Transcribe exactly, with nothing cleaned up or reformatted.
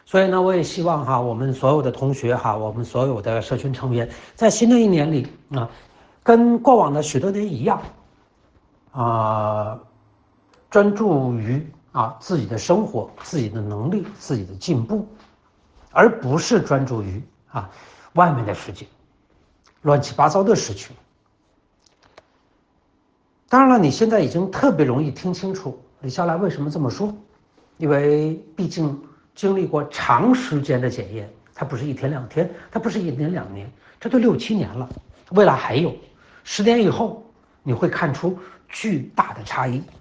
所以呢，我也希望哈，我们所有的同学哈，我们所有的社群成员，在新的一年里啊，跟过往的许多年一样，啊，专注于啊自己的生活、自己的能力、自己的进步，而不是专注于啊外面的世界、乱七八糟的事情。当然了，你现在已经特别容易听清楚李笑来为什么这么说，因为毕竟经历过长时间的检验，它不是一天两天，它不是一年两年，这都六七年了，未来还有，十年以后你会看出巨大的差异。